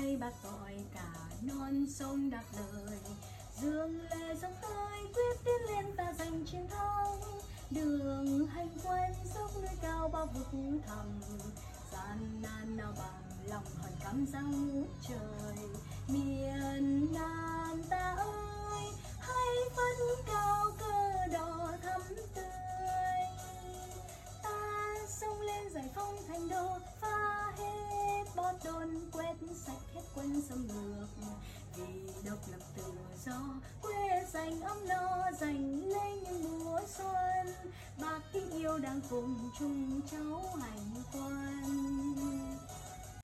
nay bác gọi cả non sông đáp lời, dương lệ dòng hơi quyết tiến lên ta giành chiến thắng. Đường hành quân dốc núi cao bao vực thẳm, gian nan nào bằng lòng hận cắm răng ngút trời. Miền Nam ta ơi, hãy phấn cao cờ đỏ thắm tươi. Ta xông lên giải phóng thành đô, phá hết bom đồn, quét sạch hết quân xâm lược. Vì độc lập tự do, quê dành ấm no, dành lấy những mùa xuân. Bác kính yêu đang cùng chung cháu hành quân.